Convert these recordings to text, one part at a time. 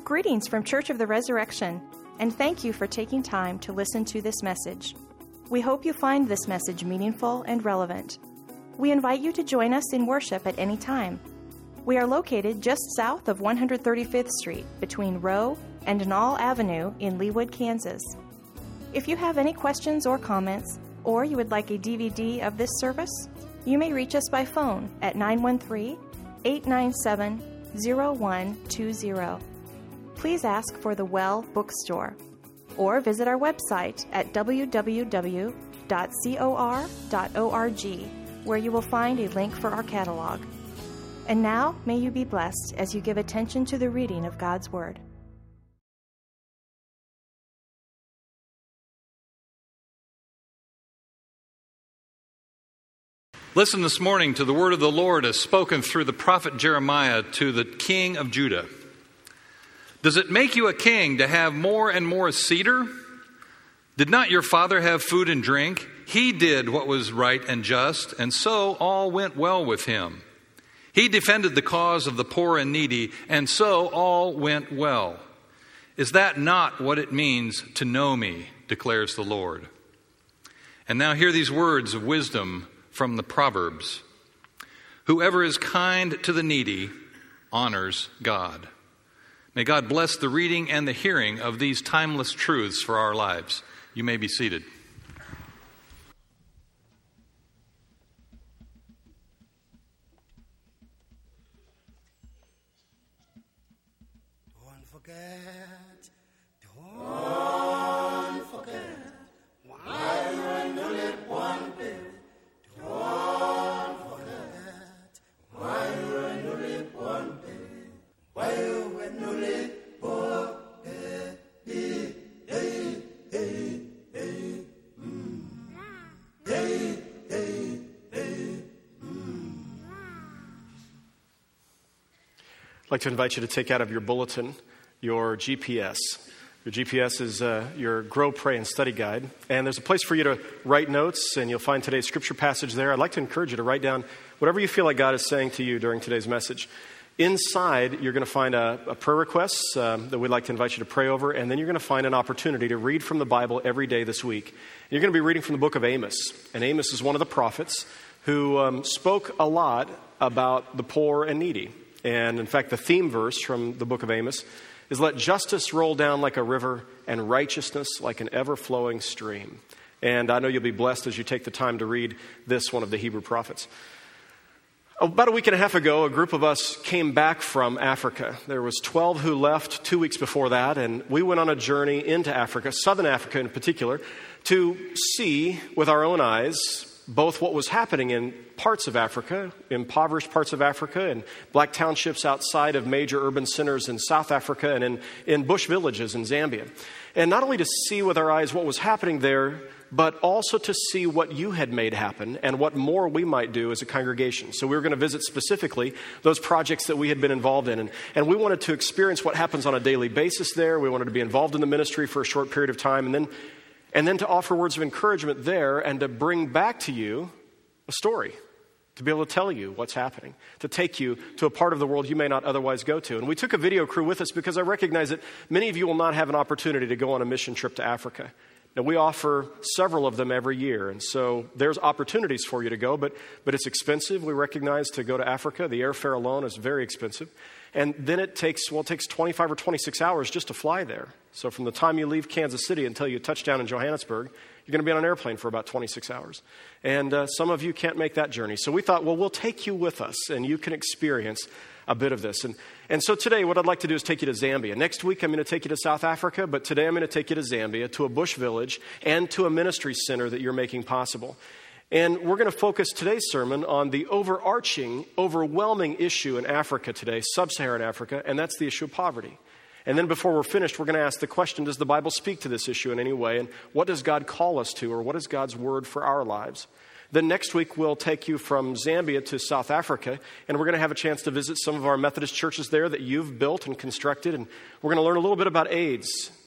Greetings from Church of the Resurrection, and thank you for taking time to listen to this message. We hope you find this message meaningful and relevant. We invite you to join us in worship at any time. We are located just south of 135th Street between Rowe and Nall Avenue in Leawood, Kansas. If you have any questions or comments, or you would like a DVD of this service, you may reach us by phone at 913-897-0120. Please ask for the Well Bookstore, or visit our website at www.cor.org, where you will find a link for our catalog. And now, may you be blessed as you give attention to the reading of God's Word. Listen this morning to the word of the Lord as spoken through the prophet Jeremiah to the king of Judah. Does it make you a king to have more and more cedar? Did not your father have food and drink? He did what was right and just, and so all went well with him. He defended the cause of the poor and needy, and so all went well. Is that not what it means to know me, declares the Lord? And now hear these words of wisdom from the Proverbs. Whoever is kind to the needy honors God. May God bless the reading and the hearing of these timeless truths for our lives. You may be seated. Don't forget, why when you live one day. Don't forget, why when you live one day. Why when you live one day. I'd like to invite you to take out of your bulletin your GPS. Your GPS is your Grow, Pray, and Study Guide. And there's a place for you to write notes, and you'll find today's scripture passage there. I'd like to encourage you to write down whatever you feel like God is saying to you during today's message. Inside, you're going to find a prayer request that we'd like to invite you to pray over, and then you're going to find an opportunity to read from the Bible every day this week. You're going to be reading from the book of Amos. And Amos is one of the prophets who spoke a lot about the poor and needy. And in fact, the theme verse from the book of Amos is, "Let justice roll down like a river and righteousness like an ever-flowing stream." And I know you'll be blessed as you take the time to read this, one of the Hebrew prophets. About a week and a half ago, a group of us came back from Africa. There was 12 who left 2 weeks before that, and we went on a journey into Africa, southern Africa in particular, to see with our own eyes both what was happening in parts of Africa, impoverished parts of Africa, and black townships outside of major urban centers in South Africa, and in bush villages in Zambia. And not only to see with our eyes what was happening there, but also to see what you had made happen and what more we might do as a congregation. So we were going to visit specifically those projects that we had been involved in. And we wanted to experience what happens on a daily basis there. We wanted to be involved in the ministry for a short period of time, and then to offer words of encouragement there and to bring back to you a story, to be able to tell you what's happening, to take you to a part of the world you may not otherwise go to. And we took a video crew with us because I recognize that many of you will not have an opportunity to go on a mission trip to Africa. Now, we offer several of them every year, and so there's opportunities for you to go, but it's expensive. We recognize to go to Africa, the airfare alone is very expensive. And then it takes 25 or 26 hours just to fly there. So from the time you leave Kansas City until you touch down in Johannesburg, you're going to be on an airplane for about 26 hours. And some of you can't make that journey. So we thought, well, we'll take you with us, and you can experience a bit of this. And so today, what I'd like to do is take you to Zambia. Next week, I'm going to take you to South Africa, but today I'm going to take you to Zambia, to a bush village, and to a ministry center that you're making possible. And we're going to focus today's sermon on the overarching, overwhelming issue in Africa today, sub-Saharan Africa, and that's the issue of poverty. And then before we're finished, we're going to ask the question, does the Bible speak to this issue in any way? And what does God call us to, or what is God's word for our lives? Then next week, we'll take you from Zambia to South Africa, and we're going to have a chance to visit some of our Methodist churches there that you've built and constructed, and we're going to learn a little bit about AIDS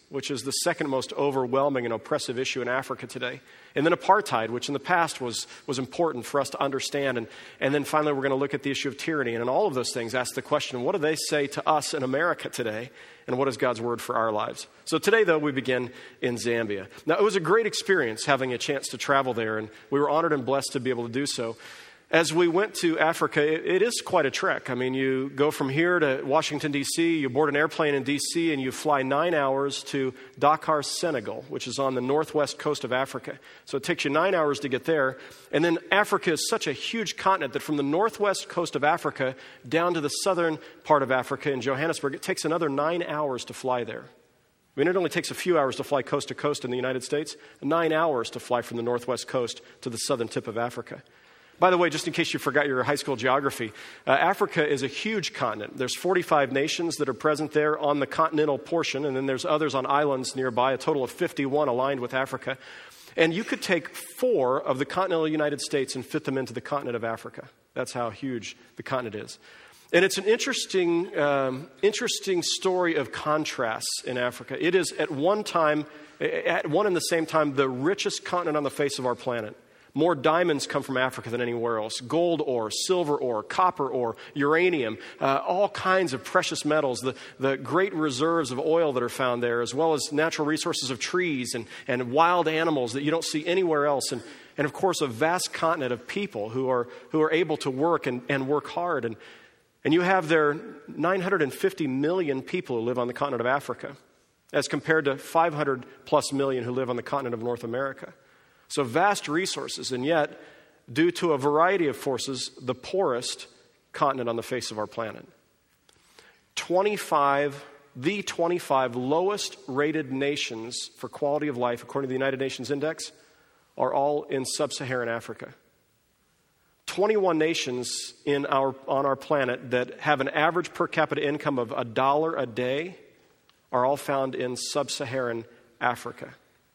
which is the second most overwhelming and oppressive issue in Africa today. And then apartheid, which in the past was important for us to understand. And then finally, we're going to look at the issue of tyranny. And in all of those things, ask the question, what do they say to us in America today? And what is God's word for our lives? So today, though, we begin in Zambia. Now, it was a great experience having a chance to travel there, and we were honored and blessed to be able to do so. As we went to Africa, it is quite a trek. I mean, you go from here to Washington, D.C., you board an airplane in D.C., and you fly 9 hours to Dakar, Senegal, which is on the northwest coast of Africa. So it takes you 9 hours to get there. And then Africa is such a huge continent that from the northwest coast of Africa down to the southern part of Africa in Johannesburg, it takes another 9 hours to fly there. I mean, it only takes a few hours to fly coast to coast in the United States, 9 hours to fly from the northwest coast to the southern tip of Africa. By the way, just in case you forgot your high school geography, Africa is a huge continent. There's 45 nations that are present there on the continental portion, and then there's others on islands nearby, a total of 51 aligned with Africa. And you could take 4 of the continental United States and fit them into the continent of Africa. That's how huge the continent is. And it's an interesting story of contrasts in Africa. It is at one and the same time, the richest continent on the face of our planet. More diamonds come from Africa than anywhere else. Gold ore, silver ore, copper ore, uranium, all kinds of precious metals, the great reserves of oil that are found there, as well as natural resources of trees and wild animals that you don't see anywhere else. And of course, a vast continent of people who are able to work and work hard. And you have there 950 million people who live on the continent of Africa, as compared to 500 plus million who live on the continent of North America. So vast resources, and yet, due to a variety of forces, the poorest continent on the face of our planet. 25 lowest rated nations for quality of life, according to the United Nations Index, are all in sub-Saharan Africa. 21 nations on our planet that have an average per capita income of $1 a day are all found in sub-Saharan Africa.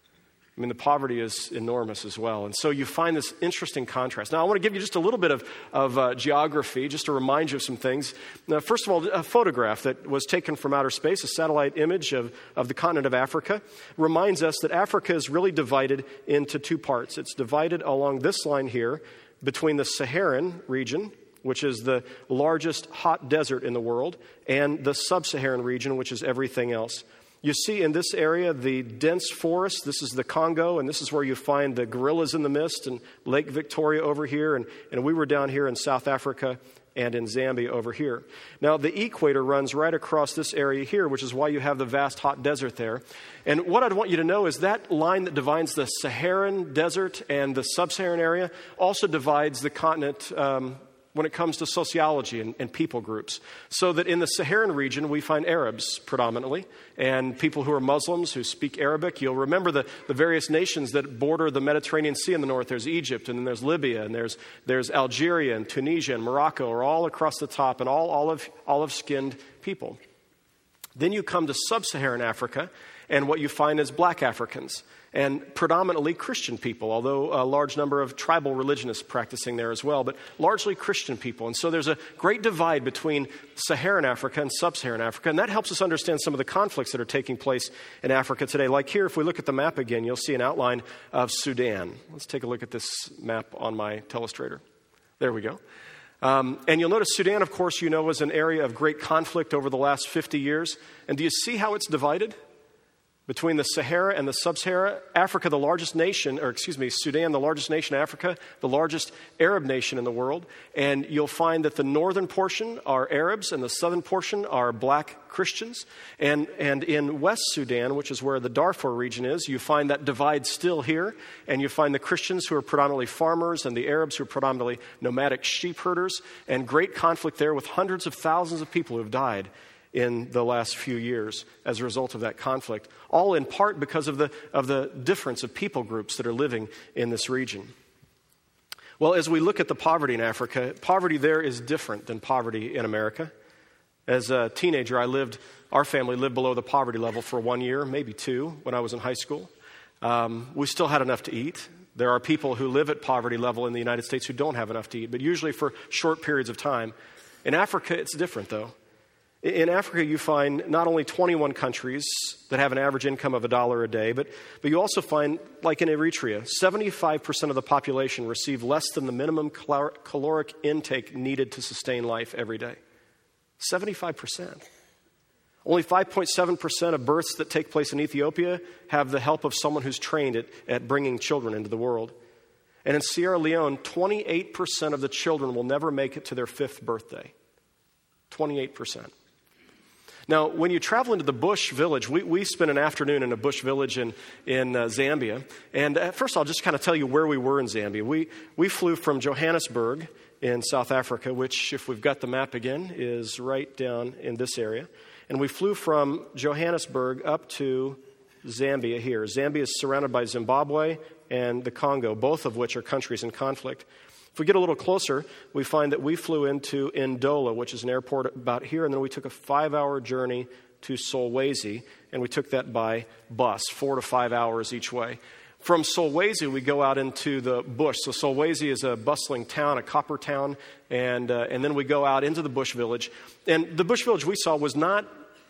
I mean, the poverty is enormous as well. And so you find this interesting contrast. Now, I want to give you just a little bit of geography, just to remind you of some things. Now, first of all, a photograph that was taken from outer space, a satellite image of the continent of Africa, reminds us that Africa is really divided into 2 parts. It's divided along this line here between the Saharan region, which is the largest hot desert in the world, and the sub-Saharan region, which is everything else. You see in this area the dense forest. This is the Congo, and this is where you find the gorillas in the mist, and Lake Victoria over here, and we were down here in South Africa and in Zambia over here. Now, the equator runs right across this area here, which is why you have the vast hot desert there. And what I'd want you to know is that line that divides the Saharan desert and the sub-Saharan area also divides the continent when it comes to sociology and people groups. So that in the Saharan region, we find Arabs predominantly, and people who are Muslims who speak Arabic. You'll remember the various nations that border the Mediterranean Sea in the north. There's Egypt, and then there's Libya, and there's Algeria, and Tunisia, and Morocco are all across the top, and all olive-skinned people. Then you come to sub-Saharan Africa, and what you find is black Africans, and predominantly Christian people, although a large number of tribal religionists practicing there as well, but largely Christian people. And so there's a great divide between Saharan Africa and sub-Saharan Africa, and that helps us understand some of the conflicts that are taking place in Africa today. Like here, if we look at the map again, you'll see an outline of Sudan. Let's take a look at this map on my telestrator. There we go. And you'll notice Sudan, of course, was an area of great conflict over the last 50 years. And do you see how it's divided? Between the Sahara and the Sub-Sahara, Africa, the largest nation, Sudan, the largest nation in Africa, the largest Arab nation in the world. And you'll find that the northern portion are Arabs and the southern portion are black Christians. And in West Sudan, which is where the Darfur region is, you find that divide still here. And you find the Christians who are predominantly farmers and the Arabs who are predominantly nomadic sheep herders. And great conflict there with hundreds of thousands of people who have died in the last few years as a result of that conflict, all in part because of the difference of people groups that are living in this region. Well, as we look at the poverty in Africa, poverty there is different than poverty in America. As a teenager, our family lived below the poverty level for 1 year, maybe 2, when I was in high school. We still had enough to eat. There are people who live at poverty level in the United States who don't have enough to eat, but usually for short periods of time. In Africa, it's different, though. In Africa, you find not only 21 countries that have an average income of $1 a day, but you also find, like in Eritrea, 75% of the population receive less than the minimum caloric intake needed to sustain life every day. 75%. Only 5.7% of births that take place in Ethiopia have the help of someone who's trained at bringing children into the world. And in Sierra Leone, 28% of the children will never make it to their 5th birthday. 28%. Now, when you travel into the bush village, we spent an afternoon in a bush village in Zambia. And first I'll just kind of tell you where we were in Zambia. We flew from Johannesburg in South Africa, which, if we've got the map again, is right down in this area. And we flew from Johannesburg up to Zambia here. Zambia is surrounded by Zimbabwe and the Congo, both of which are countries in conflict. If we get a little closer, we find that we flew into Ndola, which is an airport about here, and then we took a 5-hour journey to Solwezi, and we took that by bus, 4 to 5 hours each way. From Solwezi, we go out into the bush. So Solwezi is a bustling town, a copper town, and then we go out into the bush village. And the bush village we saw was not,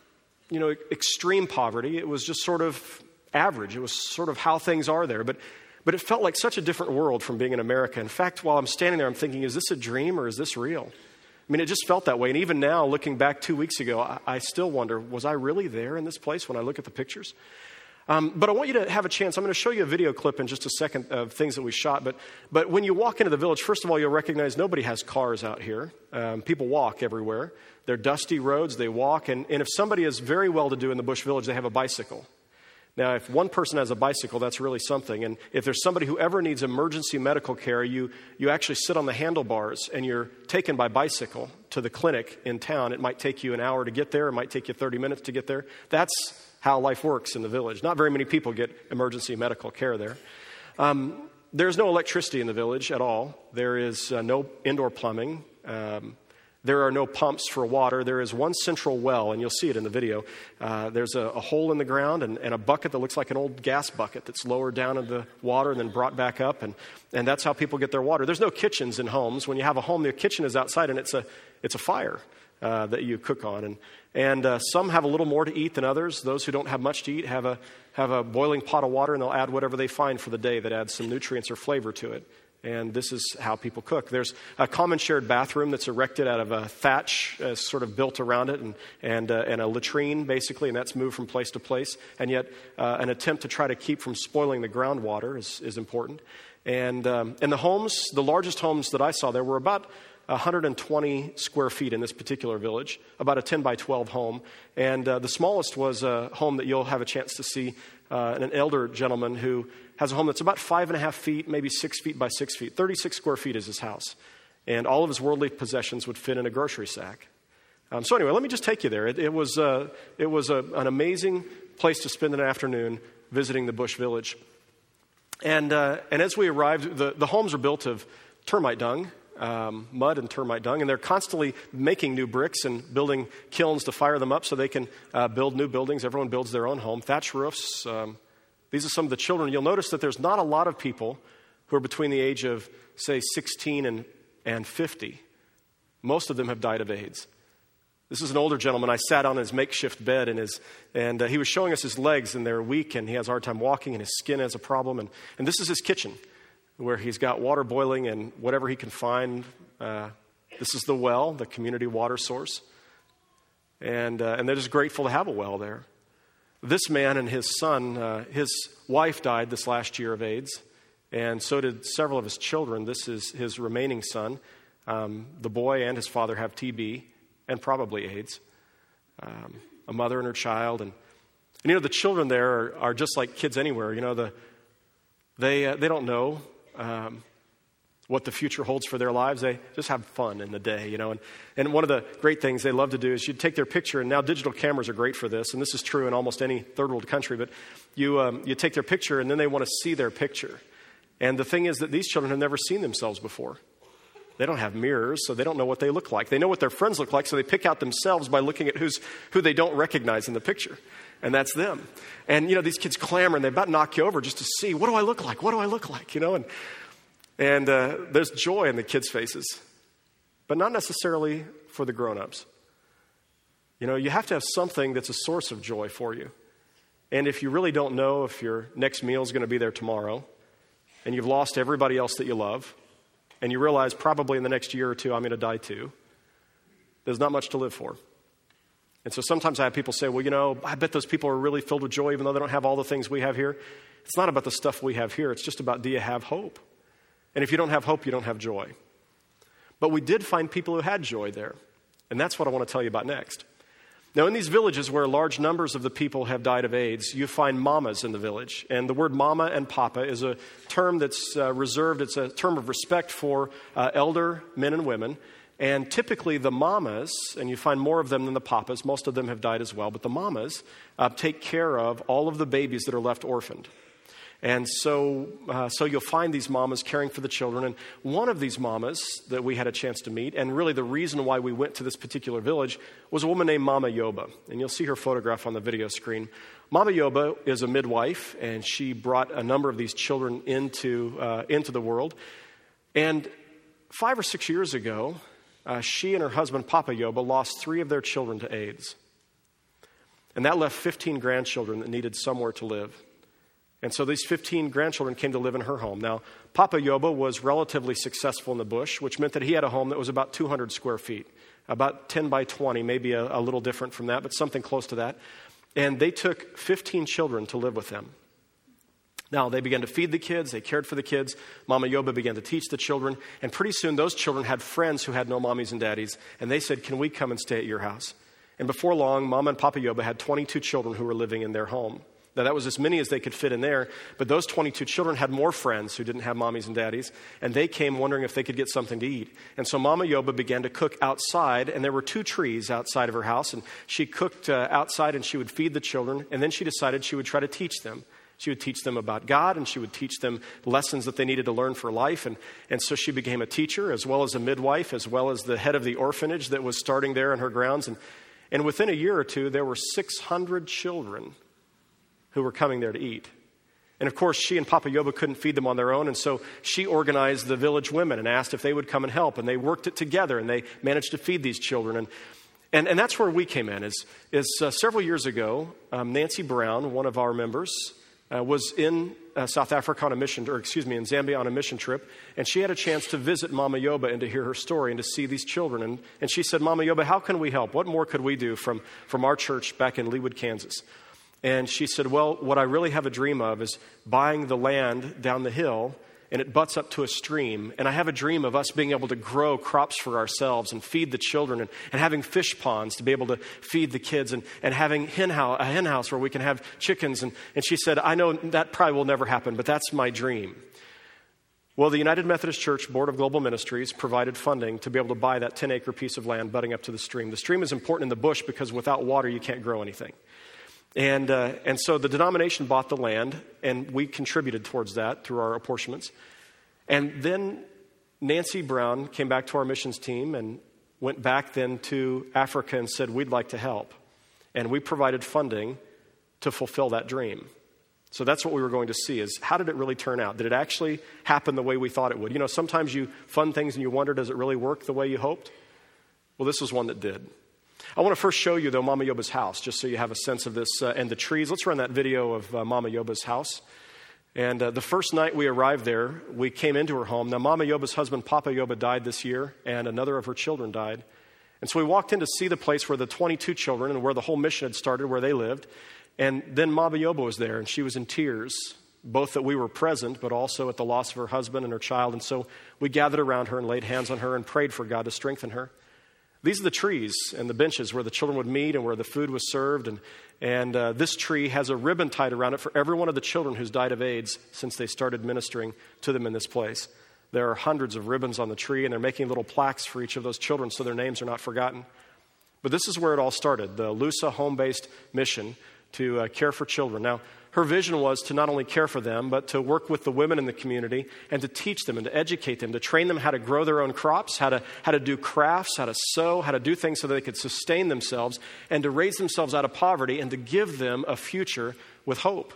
extreme poverty. It was just sort of average. It was sort of how things are there. But it felt like such a different world from being in America. In fact, while I'm standing there, I'm thinking, is this a dream or is this real? I mean, it just felt that way. And even now, looking back 2 weeks ago, I still wonder, was I really there in this place when I look at the pictures? But I want you to have a chance. I'm going to show you a video clip in just a second of things that we shot. But when you walk into the village, first of all, you'll recognize nobody has cars out here. People walk everywhere. They're dusty roads. They walk. And if somebody is very well-to-do in the bush village, they have a bicycle. Now, if one person has a bicycle, that's really something. And if there's somebody who ever needs emergency medical care, you actually sit on the handlebars and you're taken by bicycle to the clinic in town. It might take you an hour to get there. It might take you 30 minutes to get there. That's how life works in the village. Not very many people get emergency medical care there. There's no electricity in the village at all. There is no indoor plumbing. There are no pumps for water. There is one central well, and you'll see it in the video. There's a hole in the ground and a bucket that looks like an old gas bucket that's lowered down in the water and then brought back up, and that's how people get their water. There's no kitchens in homes. When you have a home, the kitchen is outside, and it's a fire that you cook on. And some have a little more to eat than others. Those who don't have much to eat have a boiling pot of water, and they'll add whatever they find for the day that adds some nutrients or flavor to it. And this is how people cook. There's a common shared bathroom that's erected out of a thatch sort of built around it and a latrine, basically, and that's moved from place to place. And yet an attempt to try to keep from spoiling the groundwater is important. And the homes, the largest homes that I saw there were about 120 square feet in this particular village, about a 10 by 12 home. And the smallest was a home that you'll have a chance to see, an elder gentleman who has a home that's about 5.5 feet, maybe 6 feet by 6 feet. 36 square feet is his house. And all of his worldly possessions would fit in a grocery sack. So anyway, let me just take you there. It was an amazing place to spend an afternoon visiting the bush village. And as we arrived, the homes are built of termite dung, mud and termite dung, and they're constantly making new bricks and building kilns to fire them up so they can build new buildings. Everyone builds their own home. Thatch roofs. These are some of the children. You'll notice that there's not a lot of people who are between the age of, say, 16 and 50. Most of them have died of AIDS. This is an older gentleman. I sat on his makeshift bed and he was showing us his legs, and they're weak, and he has a hard time walking, and his skin has a problem. And this is his kitchen, where he's got water boiling and whatever he can find. This is the well, the community water source. And they're just grateful to have a well there. This man and his son, his wife died this last year of AIDS, and so did several of his children. This is his remaining son. The boy and his father have TB and probably AIDS. A mother and her child. And the children there are just like kids anywhere. They don't know what the future holds for their lives. They just have fun in the day, And one of the great things they love to do is you take their picture, and now digital cameras are great for this, and this is true in almost any third world country, but you take their picture, and then they want to see their picture. And the thing is that these children have never seen themselves before. They don't have mirrors, so they don't know what they look like. They know what their friends look like, so they pick out themselves by looking at who they don't recognize in the picture. And that's them. And, these kids clamor, and they about knock you over just to see, what do I look like? What do I look like? And there's joy in the kids' faces, but not necessarily for the grown-ups. You know, you have to have something that's a source of joy for you. And if you really don't know if your next meal is going to be there tomorrow, and you've lost everybody else that you love, and you realize probably in the next year or two I'm going to die too, there's not much to live for. And so sometimes I have people say, well, you know, I bet those people are really filled with joy even though they don't have all the things we have here. It's not about the stuff we have here. It's just about, do you have hope? And if you don't have hope, you don't have joy. But we did find people who had joy there. And that's what I want to tell you about next. Now, in these villages where large numbers of the people have died of AIDS, you find mamas in the village. And the word mama and papa is a term that's reserved. It's a term of respect for elder men and women. And typically the mamas, and you find more of them than the papas, most of them have died as well, but the mamas take care of all of the babies that are left orphaned. And so you'll find these mamas caring for the children. And one of these mamas that we had a chance to meet, and really the reason why we went to this particular village, was a woman named Mama Yoba. And you'll see her photograph on the video screen. Mama Yoba is a midwife, and she brought a number of these children into the world. And 5 or 6 years ago, she and her husband, Papa Yoba, lost 3 of their children to AIDS. And that left 15 grandchildren that needed somewhere to live. And so these 15 grandchildren came to live in her home. Now, Papa Yoba was relatively successful in the bush, which meant that he had a home that was about 200 square feet, about 10 by 20, maybe a little different from that, but something close to that. And they took 15 children to live with them. Now, they began to feed the kids. They cared for the kids. Mama Yoba began to teach the children. And pretty soon, those children had friends who had no mommies and daddies. And they said, can we come and stay at your house? And before long, Mama and Papa Yoba had 22 children who were living in their home. Now, that was as many as they could fit in there, but those 22 children had more friends who didn't have mommies and daddies, and they came wondering if they could get something to eat. And so Mama Yoba began to cook outside, and there were 2 trees outside of her house, and she cooked outside, and she would feed the children, and then she decided she would try to teach them. She would teach them about God, and she would teach them lessons that they needed to learn for life. And so she became a teacher, as well as a midwife, as well as the head of the orphanage that was starting there on her grounds. And within a year or two, there were 600 children who were coming there to eat. And of course, she and Papa Yoba couldn't feed them on their own, and so she organized the village women and asked if they would come and help, and they worked it together, and they managed to feed these children. And that's where we came in, is several years ago, Nancy Brown, one of our members, was in South Africa on a mission, in Zambia on a mission trip, and she had a chance to visit Mama Yoba and to hear her story and to see these children. And she said, Mama Yoba, how can we help? What more could we do from our church back in Leawood, Kansas? And she said, well, what I really have a dream of is buying the land down the hill, and it butts up to a stream. And I have a dream of us being able to grow crops for ourselves and feed the children and having fish ponds to be able to feed the kids and having a hen house where we can have chickens. And she said, I know that probably will never happen, but that's my dream. Well, the United Methodist Church Board of Global Ministries provided funding to be able to buy that 10-acre piece of land butting up to the stream. The stream is important in the bush because without water, you can't grow anything. And so the denomination bought the land, and we contributed towards that through our apportionments. And then Nancy Brown came back to our missions team and went back then to Africa and said, we'd like to help. And we provided funding to fulfill that dream. So that's what we were going to see, is how did it really turn out? Did it actually happen the way we thought it would? You know, sometimes you fund things and you wonder, does it really work the way you hoped? Well, this was one that did. I want to first show you, though, Mama Yoba's house, just so you have a sense of this and the trees. Let's run that video of Mama Yoba's house. And the first night we arrived there, we came into her home. Now, Mama Yoba's husband, Papa Yoba, died this year, and another of her children died. And so we walked in to see the place where the 22 children and where the whole mission had started, where they lived. And then Mama Yoba was there, and she was in tears, both that we were present, but also at the loss of her husband and her child. And so we gathered around her and laid hands on her and prayed for God to strengthen her. These are the trees and the benches where the children would meet and where the food was served. And this tree has a ribbon tied around it for every one of the children who's died of AIDS since they started ministering to them in this place. There are hundreds of ribbons on the tree, and they're making little plaques for each of those children so their names are not forgotten. But this is where it all started, the LUSA home-based mission to care for children. Now, her vision was to not only care for them, but to work with the women in the community and to teach them and to educate them, to train them how to grow their own crops, how to do crafts, how to sew, how to do things so that they could sustain themselves and to raise themselves out of poverty and to give them a future with hope.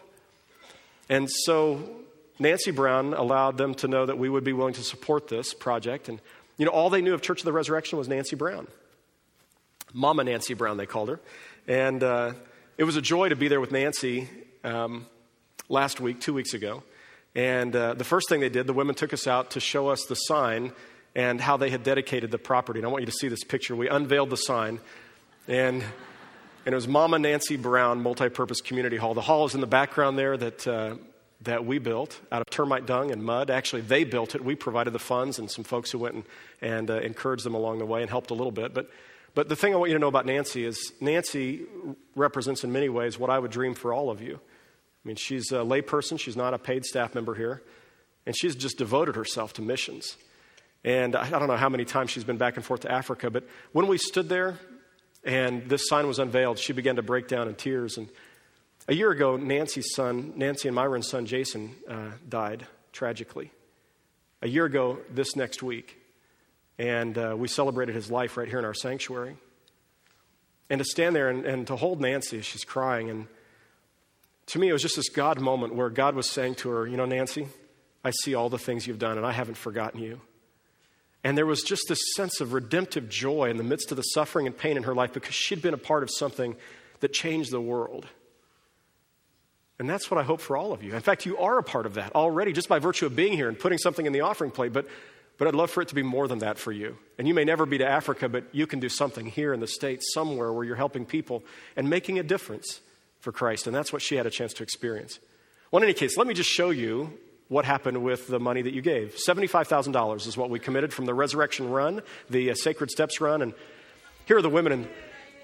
And so Nancy Brown allowed them to know that we would be willing to support this project. And, you know, all they knew of Church of the Resurrection was Nancy Brown. Mama Nancy Brown, they called her. And it was a joy to be there with Nancy last week, 2 weeks ago. And the first thing they did, the women took us out to show us the sign and how they had dedicated the property. And I want you to see this picture. We unveiled the sign, and it was Mama Nancy Brown Multipurpose Community Hall. The hall is in the background there that we built out of termite dung and mud. Actually, they built it. We provided the funds and some folks who went and encouraged them along the way and helped a little bit. But the thing I want you to know about Nancy is Nancy represents in many ways what I would dream for all of you. I mean, she's a layperson. She's not a paid staff member here. And she's just devoted herself to missions. And I don't know how many times she's been back and forth to Africa, but when we stood there and this sign was unveiled, she began to break down in tears. And a year ago, Nancy and Myron's son, Jason, died tragically. A year ago, this next week. And we celebrated his life right here in our sanctuary. And to stand there and to hold Nancy as she's crying. And to me, it was just this God moment where God was saying to her, you know, Nancy, I see all the things you've done and I haven't forgotten you. And there was just this sense of redemptive joy in the midst of the suffering and pain in her life because she'd been a part of something that changed the world. And that's what I hope for all of you. In fact, you are a part of that already just by virtue of being here and putting something in the offering plate. But I'd love for it to be more than that for you. And you may never be to Africa, but you can do something here in the States somewhere where you're helping people and making a difference for Christ. And that's what she had a chance to experience. Well, in any case, let me just show you what happened with the money that you gave. $75,000 is what we committed from the Resurrection Run, the Sacred Steps Run. And here are the women, and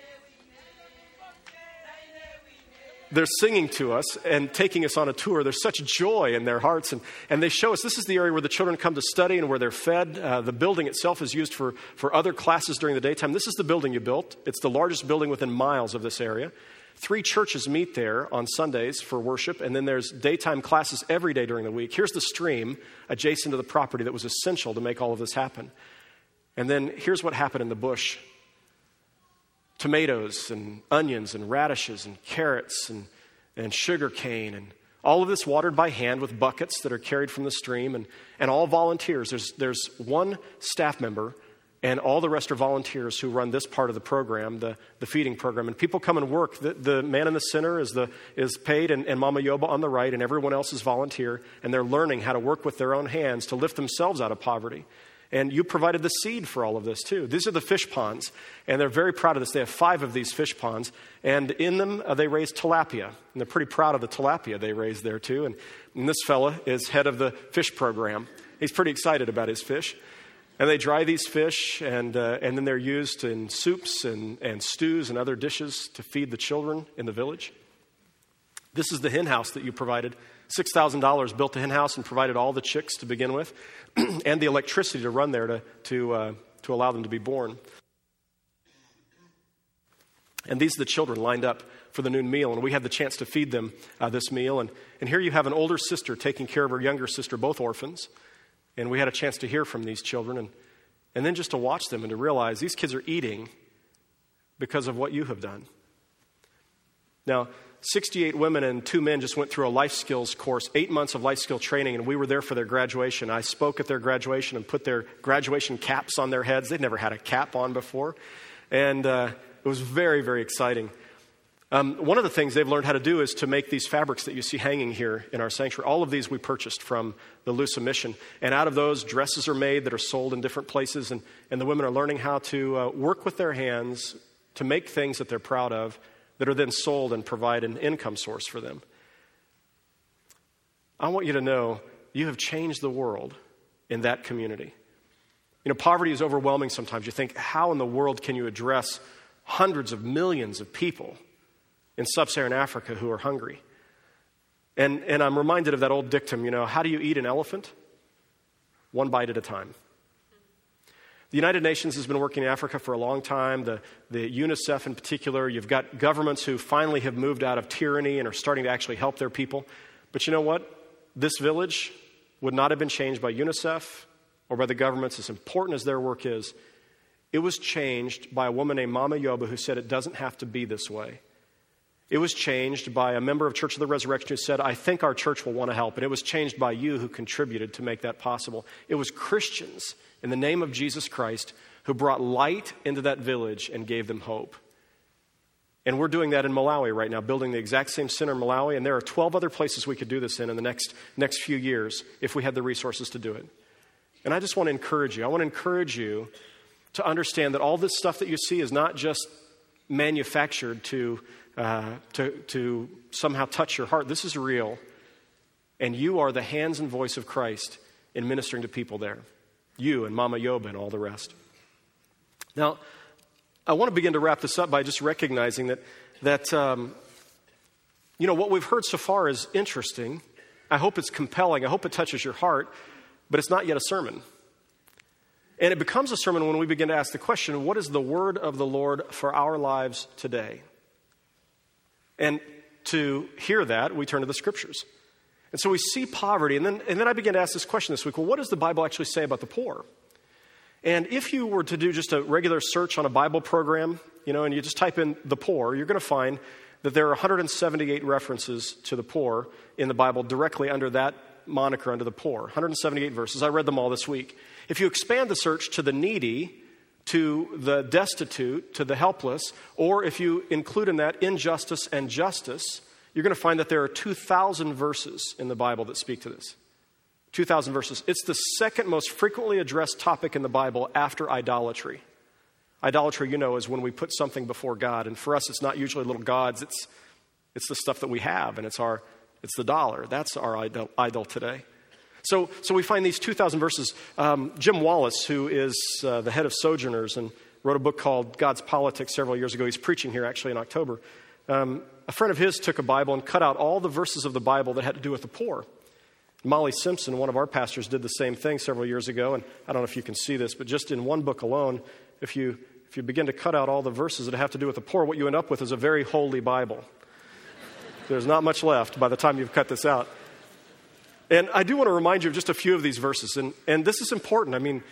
they're singing to us and taking us on a tour. There's such joy in their hearts. And they show us this is the area where the children come to study and where they're fed. The building itself is used for other classes during the daytime. This is the building you built. It's the largest building within miles of this area. 3 churches meet there on Sundays for worship, and then there's daytime classes every day during the week. Here's the stream adjacent to the property that was essential to make all of this happen. And then here's what happened in the bush. Tomatoes and onions and radishes and carrots and sugar cane and all of this watered by hand with buckets that are carried from the stream and all volunteers. There's one staff member and all the rest are volunteers who run this part of the program, the feeding program. And people come and work. The man in the center is paid and Mama Yoba on the right, and everyone else is volunteer. And they're learning how to work with their own hands to lift themselves out of poverty. And you provided the seed for all of this too. These are the fish ponds, and they're very proud of this. They have 5 of these fish ponds, and in them they raise tilapia. And they're pretty proud of the tilapia they raise there too. And this fella is head of the fish program. He's pretty excited about his fish. And they dry these fish, and then they're used in soups and stews and other dishes to feed the children in the village. This is the hen house that you provided. $6,000 built a hen house and provided all the chicks to begin with, and the electricity to run there to allow them to be born. And these are the children lined up for the noon meal, and we had the chance to feed them this meal. And here you have an older sister taking care of her younger sister, both orphans. And we had a chance to hear from these children and then just to watch them and to realize these kids are eating because of what you have done. Now, 68 women and 2 men just went through a life skills course, 8 months of life skill training, and we were there for their graduation. I spoke at their graduation and put their graduation caps on their heads. They'd never had a cap on before. And it was very, very exciting. One of the things they've learned how to do is to make these fabrics that you see hanging here in our sanctuary. All of these we purchased from the Lusa Mission. And out of those, dresses are made that are sold in different places. And the women are learning how to work with their hands to make things that they're proud of that are then sold and provide an income source for them. I want you to know you have changed the world in that community. You know, poverty is overwhelming sometimes. You think, how in the world can you address hundreds of millions of people in sub-Saharan Africa who are hungry? And I'm reminded of that old dictum, you know, how do you eat an elephant? 1 bite at a time. The United Nations has been working in Africa for a long time, the UNICEF in particular. You've got governments who finally have moved out of tyranny and are starting to actually help their people. But you know what? This village would not have been changed by UNICEF or by the governments, as important as their work is. It was changed by a woman named Mama Yoba who said it doesn't have to be this way. It was changed by a member of Church of the Resurrection who said, I think our church will want to help. And it was changed by you who contributed to make that possible. It was Christians in the name of Jesus Christ who brought light into that village and gave them hope. And we're doing that in Malawi right now, building the exact same center in Malawi, and there are 12 other places we could do this in the next few years if we had the resources to do it. And I just want to encourage you. I want to encourage you to understand that all this stuff that you see is not just manufactured to somehow touch your heart. This is real. And you are the hands and voice of Christ in ministering to people there. You and Mama Yoba and all the rest. Now, I want to begin to wrap this up by just recognizing that what we've heard so far is interesting. I hope it's compelling. I hope it touches your heart, but it's not yet a sermon. And it becomes a sermon when we begin to ask the question, what is the word of the Lord for our lives today? And to hear that, we turn to the scriptures. And so we see poverty, and then I began to ask this question this week, well, what does the Bible actually say about the poor? And if you were to do just a regular search on a Bible program, and you just type in the poor, you're going to find that there are 178 references to the poor in the Bible directly under that moniker, under the poor. 178 verses. I read them all this week. If you expand the search to the needy, to the destitute, to the helpless, or if you include in that injustice and justice, you're going to find that there are 2,000 verses in the Bible that speak to this. 2,000 verses. It's the second most frequently addressed topic in the Bible after idolatry. Idolatry, is when we put something before God. And for us, it's not usually little gods. It's the stuff that we have, and it's the dollar. That's our idol today. So we find these 2,000 verses. Jim Wallace, who is the head of Sojourners and wrote a book called God's Politics several years ago. He's preaching here actually in October. A friend of his took a Bible and cut out all the verses of the Bible that had to do with the poor. Molly Simpson, one of our pastors, did the same thing several years ago. And I don't know if you can see this, but just in one book alone, if you begin to cut out all the verses that have to do with the poor, what you end up with is a very holy Bible. There's not much left by the time you've cut this out. And I do want to remind you of just a few of these verses. And this is important. I mean,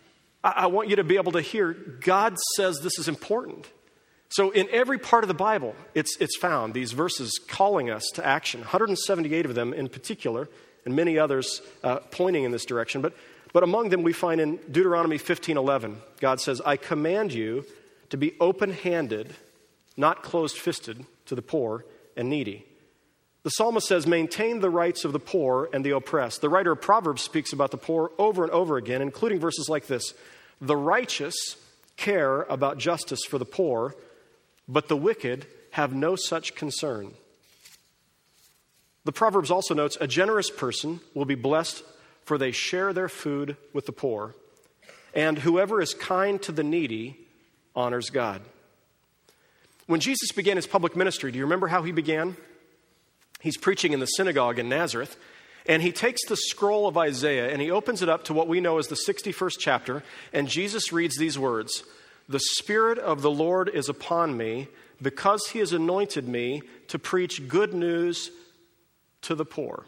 I want you to be able to hear God says this is important. So in every part of the Bible, it's found, these verses calling us to action. 178 of them in particular, and many others pointing in this direction. But among them we find in Deuteronomy 15:11, God says, I command you to be open-handed, not closed-fisted to the poor and needy. The psalmist says, maintain the rights of the poor and the oppressed. The writer of Proverbs speaks about the poor over and over again, including verses like this. The righteous care about justice for the poor, but the wicked have no such concern. The Proverbs also notes, a generous person will be blessed, for they share their food with the poor. And whoever is kind to the needy honors God. When Jesus began his public ministry, do you remember how he began? He's preaching in the synagogue in Nazareth, and he takes the scroll of Isaiah and he opens it up to what we know as the 61st chapter, and Jesus reads these words, the Spirit of the Lord is upon me, because he has anointed me to preach good news to the poor.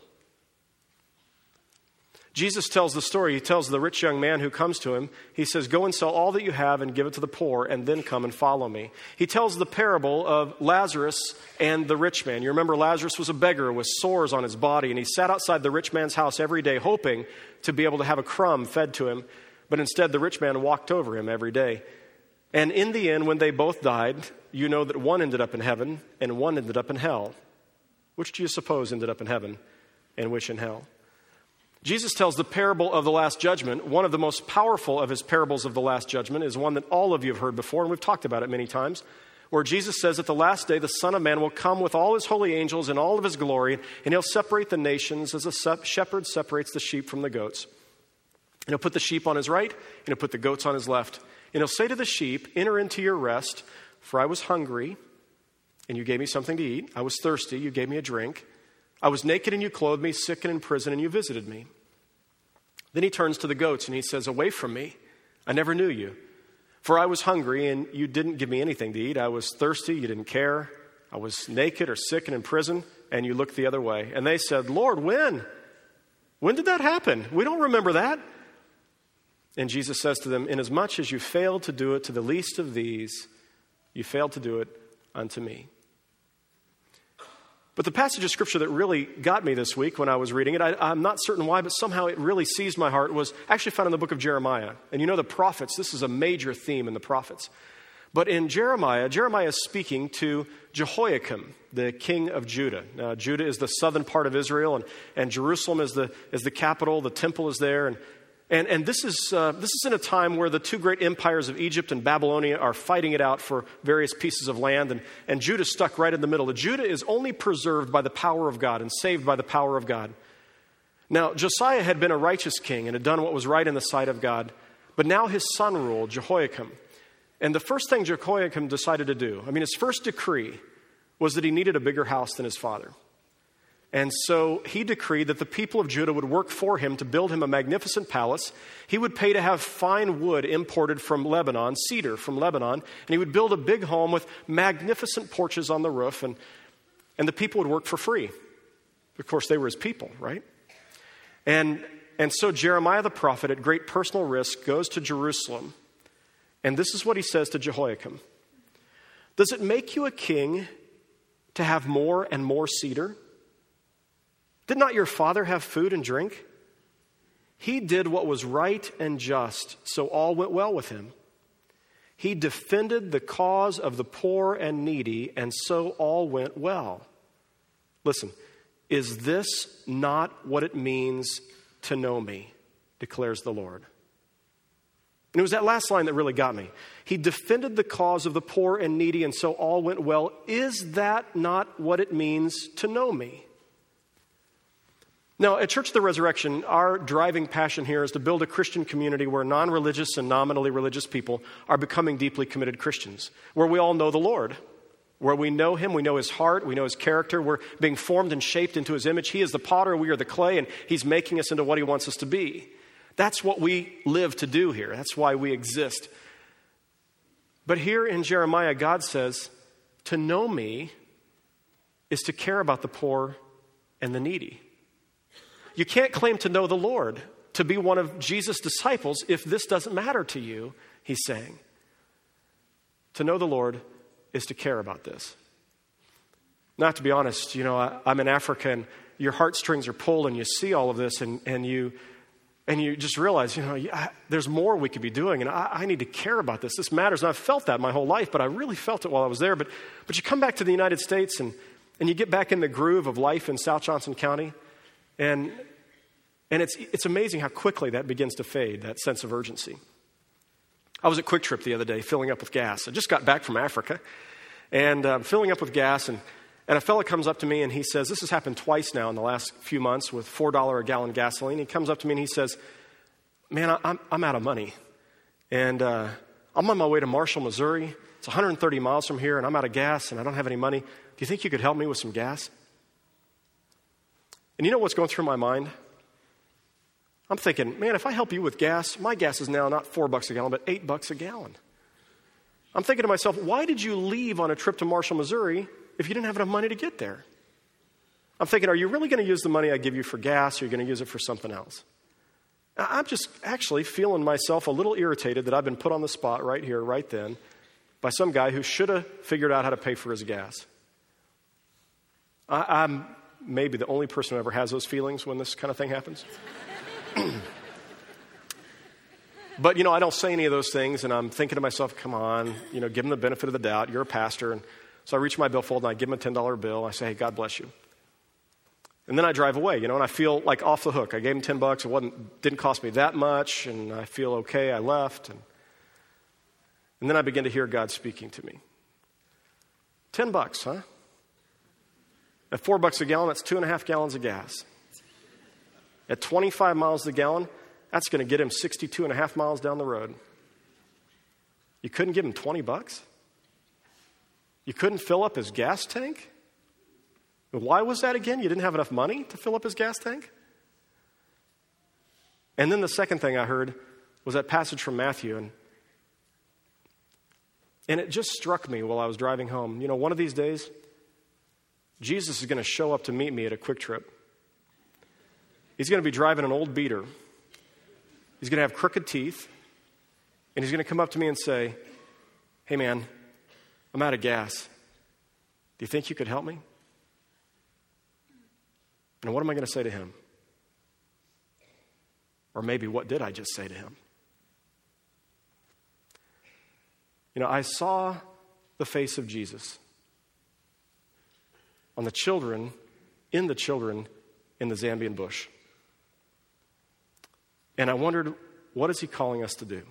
Jesus tells the story. He tells the rich young man who comes to him, he says, go and sell all that you have and give it to the poor, and then come and follow me. He tells the parable of Lazarus and the rich man. You remember Lazarus was a beggar with sores on his body, and he sat outside the rich man's house every day hoping to be able to have a crumb fed to him, but instead the rich man walked over him every day. And in the end, when they both died, you know that one ended up in heaven and one ended up in hell. Which do you suppose ended up in heaven and which in hell? Jesus tells the parable of the Last Judgment. One of the most powerful of his parables of the Last Judgment is one that all of you have heard before, and we've talked about it many times, where Jesus says at the last day, the Son of Man will come with all his holy angels in all of his glory, and he'll separate the nations as a shepherd separates the sheep from the goats. And he'll put the sheep on his right, and he'll put the goats on his left. And he'll say to the sheep, enter into your rest, for I was hungry, and you gave me something to eat. I was thirsty, you gave me a drink. I was naked and you clothed me, sick and in prison and you visited me. Then he turns to the goats and he says, away from me, I never knew you. For I was hungry and you didn't give me anything to eat. I was thirsty, you didn't care. I was naked or sick and in prison and you looked the other way. And they said, Lord, when? When did that happen? We don't remember that. And Jesus says to them, inasmuch as you failed to do it to the least of these, you failed to do it unto me. But the passage of Scripture that really got me this week when I was reading it, I'm not certain why, but somehow it really seized my heart, was actually found in the book of Jeremiah. And you know the prophets, this is a major theme in the prophets. But in Jeremiah is speaking to Jehoiakim, the king of Judah. Judah is the southern part of Israel, and Jerusalem is the capital. The temple is there. And this is in a time where the two great empires of Egypt and Babylonia are fighting it out for various pieces of land, and Judah's stuck right in the middle. Judah is only preserved by the power of God and saved by the power of God. Now, Josiah had been a righteous king and had done what was right in the sight of God, but now his son ruled, Jehoiakim. And the first thing Jehoiakim decided to do, his first decree was that he needed a bigger house than his father. And so he decreed that the people of Judah would work for him to build him a magnificent palace. He would pay to have fine wood imported from Lebanon, cedar from Lebanon, and he would build a big home with magnificent porches on the roof, and the people would work for free. Of course, they were his people, right? And so Jeremiah the prophet, at great personal risk, goes to Jerusalem, and this is what he says to Jehoiakim. Does it make you a king to have more and more cedar? Did not your father have food and drink? He did what was right and just, so all went well with him. He defended the cause of the poor and needy, and so all went well. Listen, is this not what it means to know me, declares the Lord? And it was that last line that really got me. He defended the cause of the poor and needy, and so all went well. Is that not what it means to know me? Now, at Church of the Resurrection, our driving passion here is to build a Christian community where non-religious and nominally religious people are becoming deeply committed Christians, where we all know the Lord, where we know him, we know his heart, we know his character, we're being formed and shaped into his image. He is the potter, we are the clay, and he's making us into what he wants us to be. That's what we live to do here. That's why we exist. But here in Jeremiah, God says, to know me is to care about the poor and the needy. You can't claim to know the Lord, to be one of Jesus' disciples, if this doesn't matter to you, he's saying. To know the Lord is to care about this. Not to be honest, I'm in Africa, and your heartstrings are pulled, and you see all of this, and you just realize, there's more we could be doing, and I need to care about this. This matters, and I've felt that my whole life, but I really felt it while I was there. But you come back to the United States, and you get back in the groove of life in South Johnson County, and it's amazing how quickly that begins to fade, that sense of urgency. I was at Quick Trip the other day filling up with gas. I just got back from Africa, and I'm filling up with gas, and a fella comes up to me and he says, this has happened twice now in the last few months with $4 a gallon gasoline. He comes up to me and he says, man, I'm out of money, and I'm on my way to Marshall, Missouri. It's 130 miles from here, and I'm out of gas, and I don't have any money. Do you think you could help me with some gas? And you know what's going through my mind? I'm thinking, man, if I help you with gas, my gas is now not $4 a gallon, but $8 a gallon. I'm thinking to myself, why did you leave on a trip to Marshall, Missouri if you didn't have enough money to get there? I'm thinking, are you really going to use the money I give you for gas, or are you going to use it for something else? I'm just actually feeling myself a little irritated that I've been put on the spot right here, right then, by some guy who should have figured out how to pay for his gas. I'm maybe the only person who ever has those feelings when this kind of thing happens. But, I don't say any of those things, and I'm thinking to myself, come on, give him the benefit of the doubt. You're a pastor. And so I reach my billfold, and I give him a $10 bill. I say, hey, God bless you. And then I drive away, and I feel like off the hook. I gave him $10. It didn't cost me that much, and I feel okay. I left. And then I begin to hear God speaking to me. $10, huh? At $4 a gallon, that's 2.5 gallons of gas. At 25 miles a gallon, that's going to get him 62.5 miles down the road. You couldn't give him $20? You couldn't fill up his gas tank? Why was that again? You didn't have enough money to fill up his gas tank? And then the second thing I heard was that passage from Matthew, and it just struck me while I was driving home. One of these days, Jesus is going to show up to meet me at a Quick Trip. He's going to be driving an old beater. He's going to have crooked teeth. And he's going to come up to me and say, hey, man, I'm out of gas. Do you think you could help me? And what am I going to say to him? Or maybe what did I just say to him? You know, I saw the face of Jesus on the children in the Zambian bush. And I wondered, what is he calling us to do?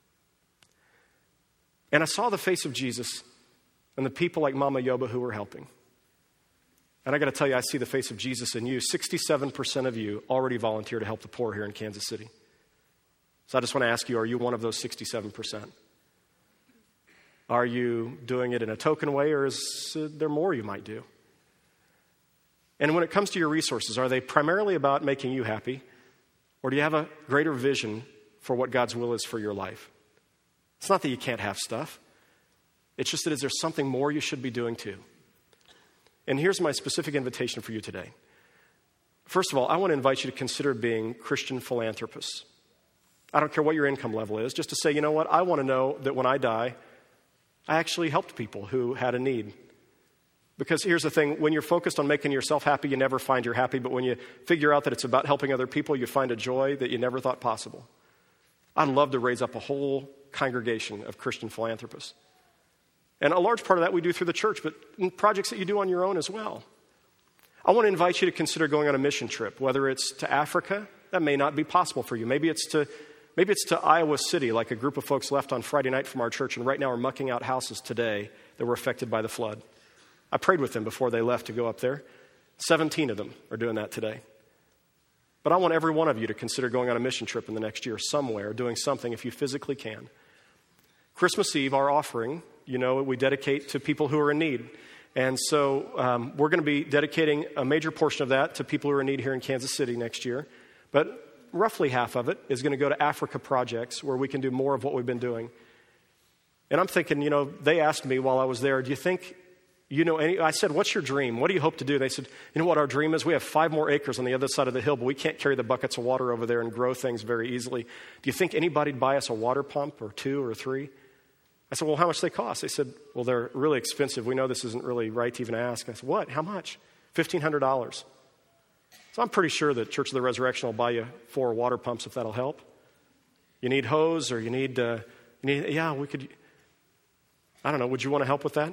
And I saw the face of Jesus and the people like Mama Yoba who were helping. And I got to tell you, I see the face of Jesus in you. 67% of you already volunteer to help the poor here in Kansas City. So I just want to ask you, are you one of those 67%? Are you doing it in a token way, or is there more you might do? And when it comes to your resources, are they primarily about making you happy, or do you have a greater vision for what God's will is for your life? It's not that you can't have stuff. It's just that is there something more you should be doing too? And here's my specific invitation for you today. First of all, I want to invite you to consider being Christian philanthropists. I don't care what your income level is, just to say, you know what, I want to know that when I die, I actually helped people who had a need. Because here's the thing, when you're focused on making yourself happy, you never find you're happy. But when you figure out that it's about helping other people, you find a joy that you never thought possible. I'd love to raise up a whole congregation of Christian philanthropists. And a large part of that we do through the church, but in projects that you do on your own as well. I want to invite you to consider going on a mission trip, whether it's to Africa. That may not be possible for you. Maybe it's to Iowa City, like a group of folks left on Friday night from our church, and right now are mucking out houses today that were affected by the flood. I prayed with them before they left to go up there. 17 of them are doing that today. But I want every one of you to consider going on a mission trip in the next year somewhere, doing something if you physically can. Christmas Eve, our offering, you know, we dedicate to people who are in need. And so we're going to be dedicating a major portion of that to people who are in need here in Kansas City next year. But roughly half of it is going to go to Africa projects where we can do more of what we've been doing. And I'm thinking, you know, they asked me while I was there, do you think, you know, I said, what's your dream? What do you hope to do? They said, you know what our dream is? We have 5 more acres on the other side of the hill, but we can't carry the buckets of water over there and grow things very easily. Do you think anybody'd buy us a water pump or 2 or 3? I said, well, how much do they cost? They said, well, they're really expensive. We know this isn't really right to even ask. I said, what? How much? $1,500. So I'm pretty sure that Church of the Resurrection will buy you 4 water pumps if that'll help. You need hose or you need we could, I don't know, would you want to help with that?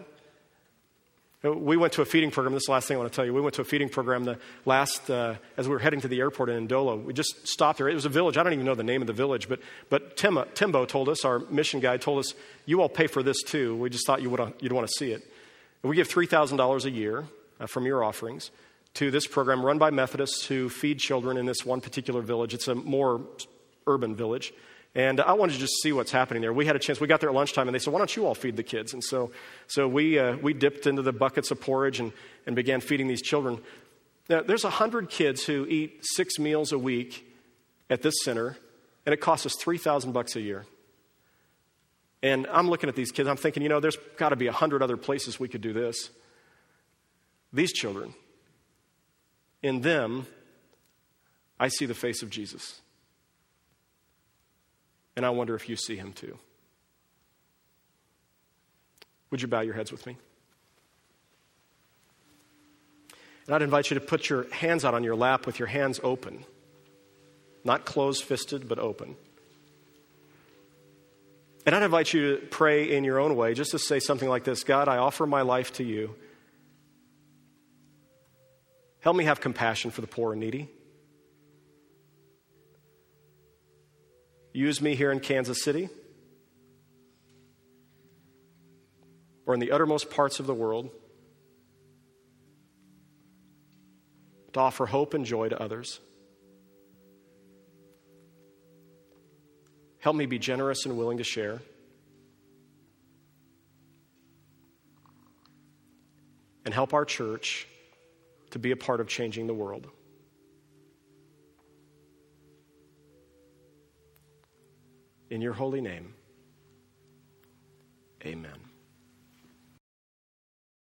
We went to a feeding program. This is the last thing I want to tell you. We went to a feeding program as we were heading to the airport in Ndolo. We just stopped there. It was a village. I don't even know the name of the village, but Timbo told us, our mission guide told us, you all pay for this too. We just thought you'd want to see it. And we give $3,000 a year from your offerings to this program run by Methodists who feed children in this one particular village. It's a more urban village. And I wanted to just see what's happening there. We had a chance. We got there at lunchtime, and they said, why don't you all feed the kids? And so we dipped into the buckets of porridge and began feeding these children. Now, there's 100 kids who eat 6 meals a week at this center, and it costs us $3,000 a year. And I'm looking at these kids. I'm thinking, you know, there's got to be 100 other places we could do this. These children, in them, I see the face of Jesus. And I wonder if you see him too. Would you bow your heads with me? And I'd invite you to put your hands out on your lap with your hands open. Not closed-fisted, but open. And I'd invite you to pray in your own way, just to say something like this: God, I offer my life to you. Help me have compassion for the poor and needy. Use me here in Kansas City or in the uttermost parts of the world to offer hope and joy to others. Help me be generous and willing to share. And help our church to be a part of changing the world. In your holy name, amen.